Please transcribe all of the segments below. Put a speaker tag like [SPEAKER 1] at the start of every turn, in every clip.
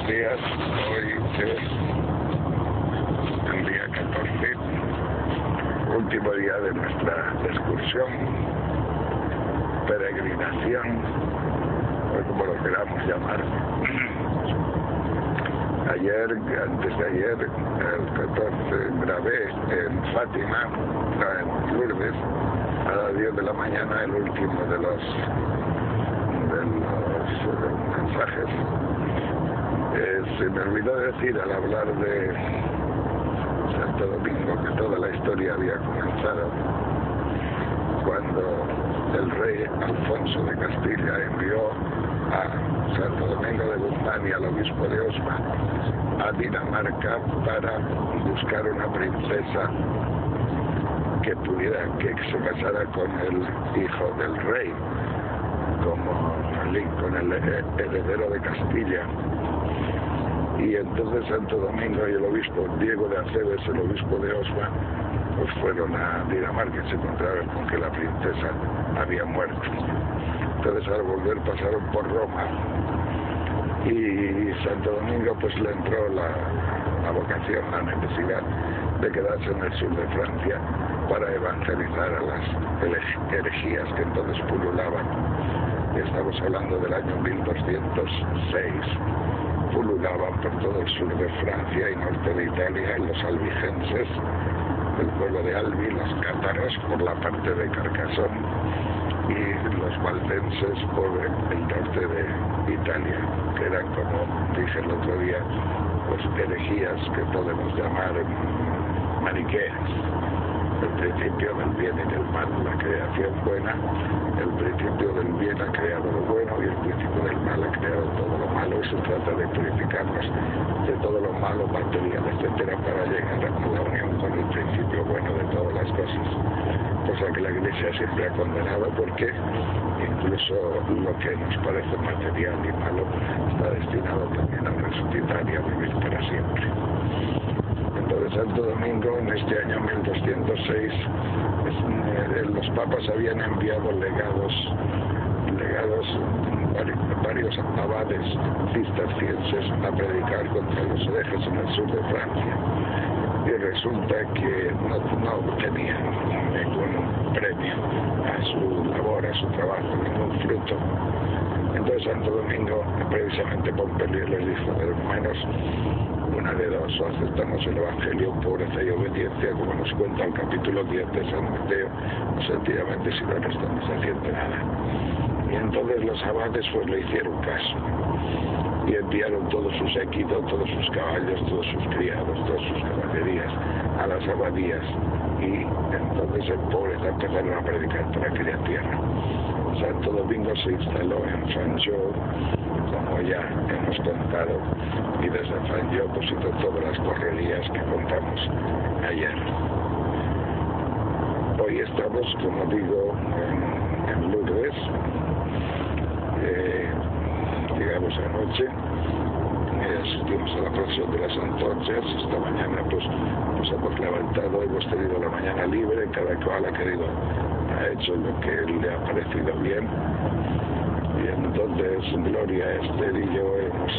[SPEAKER 1] días. Hoy es el día 14, último día de nuestra excursión, peregrinación, o como lo queramos llamar. Antes de ayer, el 14, grabé en Fátima, en Lourdes, a las 10 de la mañana, el último de los mensajes. Se me olvidó decir al hablar de Santo Domingo que toda la historia había comenzado cuando el rey Alfonso de Castilla envió a Santo Domingo de Guzmán y al obispo de Osma a Dinamarca para buscar una princesa que se casara con el hijo del rey, con el heredero de Castilla. Y entonces Santo Domingo y el obispo Diego de Aceves, el obispo de Osma, pues fueron a Dinamarca y se encontraron con que la princesa había muerto. Entonces al volver pasaron por Roma y Santo Domingo pues le entró la vocación, la necesidad de quedarse en el sur de Francia para evangelizar a las herejías que entonces pululaban. Estamos hablando del año 1206. Pululaban por todo el sur de Francia y norte de Italia, los albigenses, el pueblo de Albi, los cátaros por la parte de Carcassonne y los valdenses por el norte de Italia, que eran, como dije el otro día, pues herejías que podemos llamar maniqueas. El principio del bien y del mal, la creación buena, el principio del bien ha creado lo bueno y el principio del mal ha creado todo lo malo, y se trata de purificarnos de todo lo malo, material, etcétera, para llegar a la unión con el principio bueno de todas las cosas, cosa que la Iglesia siempre ha condenado, porque incluso lo que nos parece material y malo está destinado también a resucitar y a vivir para siempre. Entonces Santo Domingo, en este año 1206, los papas habían enviado legados, varios abades cistercienses a predicar contra los herejes en el sur de Francia. Y resulta que no obtenían ningún premio a su labor, a su trabajo, ningún fruto. Entonces Santo Domingo, precisamente Pompelio, les dijo: hermanos, una de dos, o aceptamos el Evangelio, pobreza y obediencia, como nos cuenta el capítulo 10 de San Mateo, o sencillamente si no estamos haciendo nada. Y entonces los abades pues le hicieron caso y enviaron todo su séquito, todos sus caballos, todos sus criados, todas sus caballerías a las abadías, y entonces en pobreza empezaron a predicar por aquella tierra. Santo Domingo se instaló en Fanjeau, como ya hemos contado, y desde Fanjeau pues hizo todas las correrías que contamos ayer. Hoy estamos, como digo, en Lourdes. Llegamos anoche, asistimos a la procesión de las antorchas. Esta mañana pues nos hemos levantado, hemos tenido la mañana libre, cada cual ha hecho lo que le ha parecido bien, y entonces Gloria, Esther y yo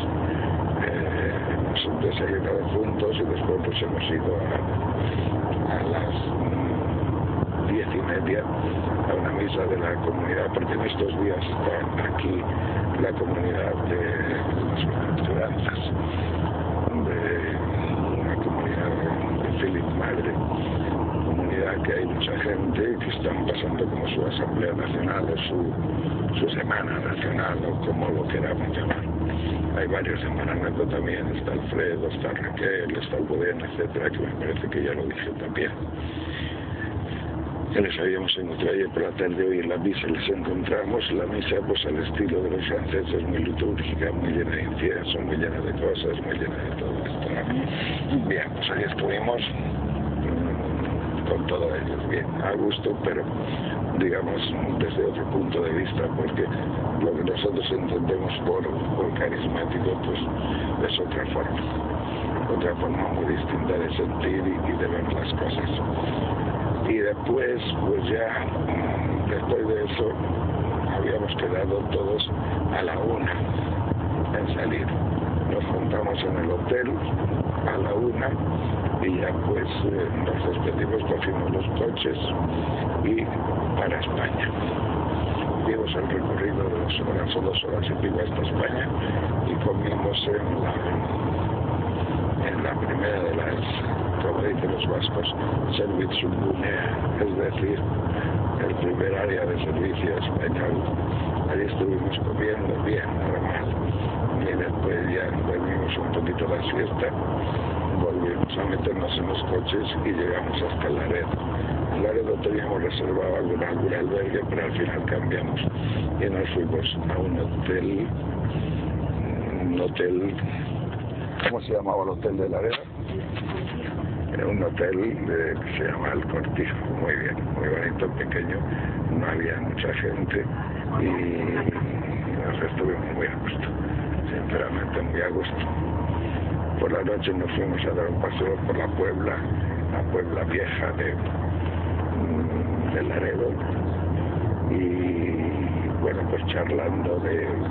[SPEAKER 1] hemos desayunado juntos, y después pues hemos ido a las 10:30 a una misa de la comunidad, porque en estos días está aquí la comunidad de las bienaventuranzas, de una comunidad de Philip Madre, comunidad que hay mucha gente que están pasando como su asamblea nacional o su semana nacional, o como lo queramos llamar. Hay varios en Maranata también, está Alfredo, está Raquel, está Almudena, etcétera, que me parece que ya lo dije también. Ya les habíamos encontrado ayer por la tarde. Hoy en la misa les encontramos. La misa pues al estilo de los franceses, muy litúrgica, muy llena de incienso, muy llena de cosas, muy llena de todo esto. Bien, pues ahí estuvimos con todo ellos, bien, a gusto, pero digamos desde otro punto de vista, porque lo que nosotros entendemos por carismático pues es otra forma muy distinta de sentir y de ver las cosas. Y después, pues ya, después de eso, habíamos quedado todos a la 1 en salir. No juntamos en el hotel a la 1 y ya pues nos despedimos, cogimos los coches y para España. Dimos el recorrido de 2 horas o 2 horas y pico hasta España y comimos en la primera de las, como dicen los vascos, serviciunea, es decir, el primer área de servicio español. Allí estuvimos comiendo bien, normal, y después ya dormimos un poquito la siesta, volvimos a meternos en los coches y llegamos hasta Laredo. En Laredo teníamos reservado algún albergue, pero al final cambiamos y nos fuimos a un hotel, ¿cómo se llamaba el hotel de Laredo? Un hotel que se llama El Cortijo, muy bien, muy bonito, pequeño, no había mucha gente y nos estuvimos muy a gusto, sinceramente muy a gusto. Por la noche nos fuimos a dar un paseo por la Puebla vieja de Laredo y bueno, pues charlando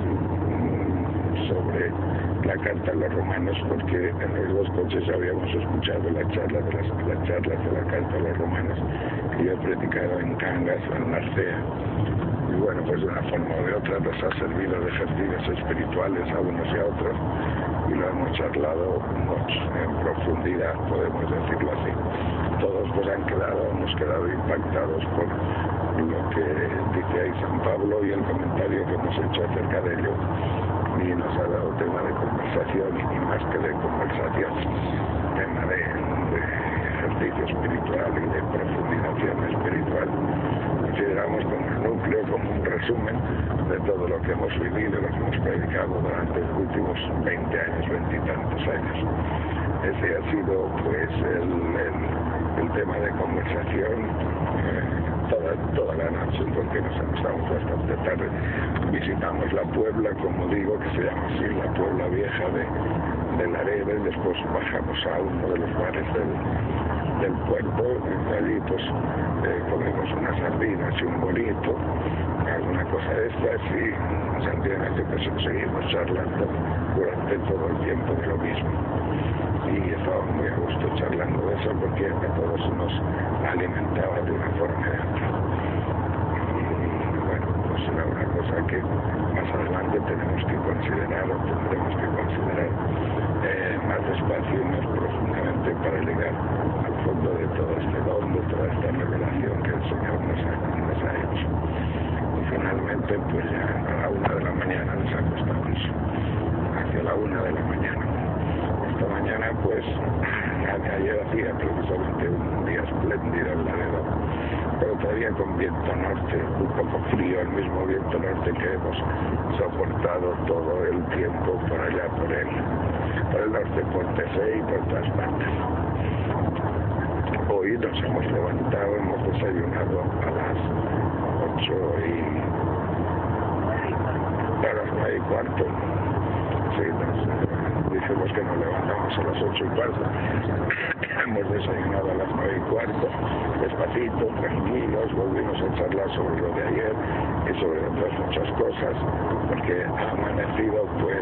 [SPEAKER 1] sobre la carta a los romanos, porque en los 2 coches habíamos escuchado las charlas de la carta a los romanos que yo he predicado en Cangas, en Narcea. Y bueno, pues de una forma o de otra nos ha servido de ejercicios espirituales a unos y a otros y lo hemos charlado en profundidad, podemos decirlo así. Todos pues hemos quedado impactados por lo que dice ahí San Pablo y el comentario que hemos hecho acerca de ello, y nos ha dado tema de conversación y más que de conversación, tema de ejercicio espiritual y de profundización espiritual. Consideramos como el núcleo, como un resumen de todo lo que hemos vivido, lo que hemos predicado durante los últimos 20 años, 20 y tantos años. Ese ha sido pues el tema de conversación toda la noche, porque nos estamos bastante tarde. Visitamos la Puebla, como digo, que se llama así, la Puebla vieja de Laredo, y después bajamos a uno de los bares del puerto, y allí pues comemos unas sardinas y un bolito, alguna cosa de estas, y sencillamente pues seguimos charlando durante todo el tiempo de lo mismo. Y estábamos muy a gusto charlando de eso porque a todos nos alimentaba de una forma y de otra. Y bueno, pues era una cosa que más adelante tendremos que considerar más despacio y más profundamente para llegar al fondo de todo este don, de toda esta revelación que el Señor nos ha hecho. Y finalmente, pues ya a la 1 de la mañana nos acostamos, hacia la 1 de la mañana. Esta mañana pues ayer hacía precisamente un día espléndido en Laredo, pero todavía con viento norte, un poco frío, el mismo viento norte que hemos soportado todo el tiempo por allá por el norte, por TC y por todas partes. Hoy nos hemos levantado, hemos desayunado a las 9:15. Sí, dijimos que nos levantamos a las 8:15. Hemos desayunado a las 9:15, despacito, tranquilos, volvimos a charlar sobre lo de ayer y sobre otras muchas cosas, porque ha amanecido pues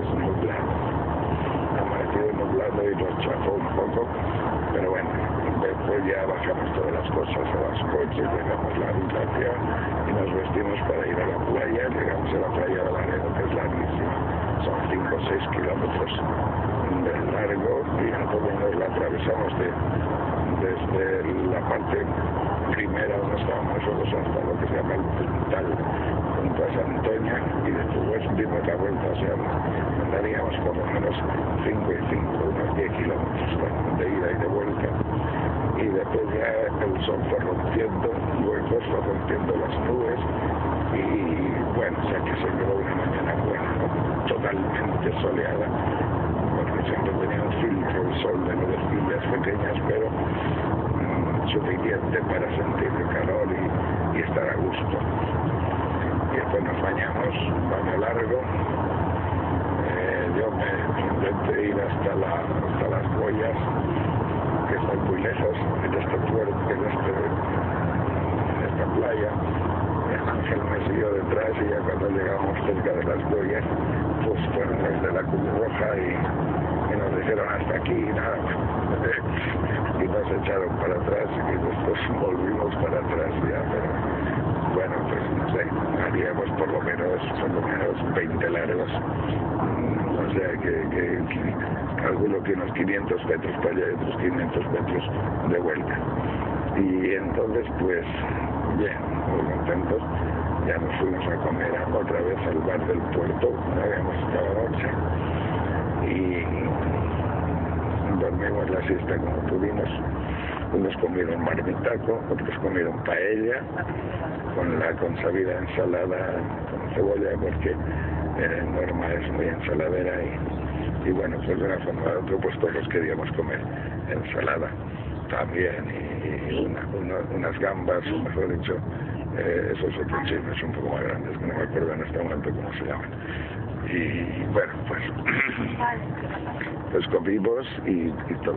[SPEAKER 1] nublado y nos chafó un poco, pero bueno, después ya bajamos todas las cosas a los coches, dejamos la habitación y nos vestimos para ir a la playa. Llegamos a la playa de Laredo, que es larguísima, son 5 o 6 kilómetros de largo, y entonces nos la atravesamos desde la parte primera donde estábamos nosotros hasta lo que se llama el Puntal, junto a San Antonio, y después dimos la vuelta, o sea, andaríamos por lo menos 5 y 5, unos 10 kilómetros de ida y de vuelta, y después ya el sol fue rompiendo, luego fue rompiendo las nubes, y bueno, o sea que se quedó una mañana buena, ¿no? Totalmente soleada, porque siempre tenía un filtro el sol de nubecillas pequeñas, pero suficiente para sentir el calor y estar a gusto. Y después nos bañamos, baño largo. Yo me intenté ir hasta las Boyas, que están muy lejos en este puerto, en esta playa. Ángel me siguió detrás, y ya cuando llegamos cerca de las Boyas, pues fueron los de la Cruz Roja y dijeron hasta aquí, nada más. Y nos echaron para atrás y después volvimos para atrás ya, pero bueno, pues no sé, haríamos por lo menos 20 largos. O sea que calculo que unos 500 metros para allá y otros 500 metros de vuelta. Y entonces pues bien, muy contentos, ya nos fuimos a comer otra vez al bar del puerto, donde habíamos estado anoche, y dormimos la siesta como pudimos. Unos comieron marmitaco, otros comieron paella, con la consabida ensalada con cebolla, porque Norma es muy ensaladera y bueno, pues de una forma u otra pues todos queríamos comer ensalada también, y unas gambas, o mejor dicho, esos otros chinos un poco más grandes, que no me acuerdo en este momento cómo se llaman. Y bueno, pues comimos y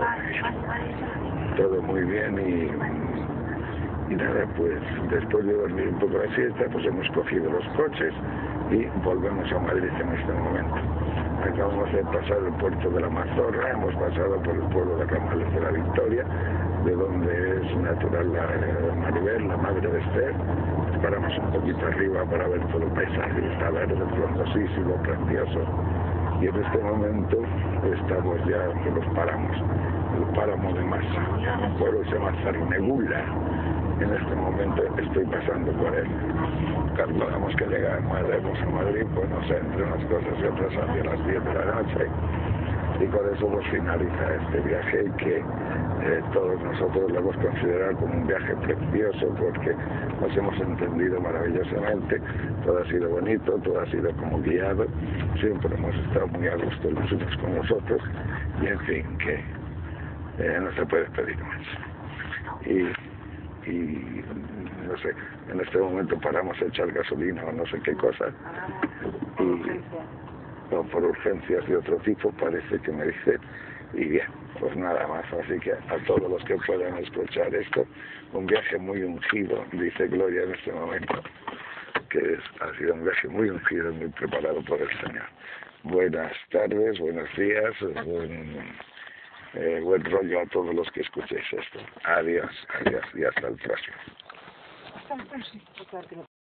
[SPEAKER 1] todo muy bien y nada, pues después de dormir un poco la siesta, pues hemos cogido los coches y volvemos a Madrid en este momento. Acabamos de pasar el puerto de la Mazorra, hemos pasado por el pueblo de Ramales de la Victoria, de donde es natural la Maribel, la madre de Esther. Paramos un poquito arriba para ver todo el paisaje, está verde, frondosísimo, precioso. Y en este momento estamos ya que los paramos, el páramo de Masa, un pueblo que se llama Zarnegula. En este momento estoy pasando por él. Calculamos que llegaremos a Madrid, pues no sé, entre unas cosas y otras hacia las 10 de la noche. Y con eso pues finaliza este viaje que todos nosotros lo hemos considerado como un viaje precioso, porque nos hemos entendido maravillosamente, todo ha sido bonito, todo ha sido como guiado, siempre hemos estado muy a gusto los unos con los otros, y en fin, que no se puede pedir más. Y no sé, en este momento paramos a echar gasolina o no sé qué cosa, y o por urgencias de otro tipo, parece que me dice, y bien, pues nada más, así que a todos los que puedan escuchar esto, un viaje muy ungido, dice Gloria en este momento, que ha sido un viaje muy ungido, muy preparado por el Señor. Buenas tardes, buenos días, buen rollo a todos los que escuchéis esto. Adiós, adiós y hasta el próximo.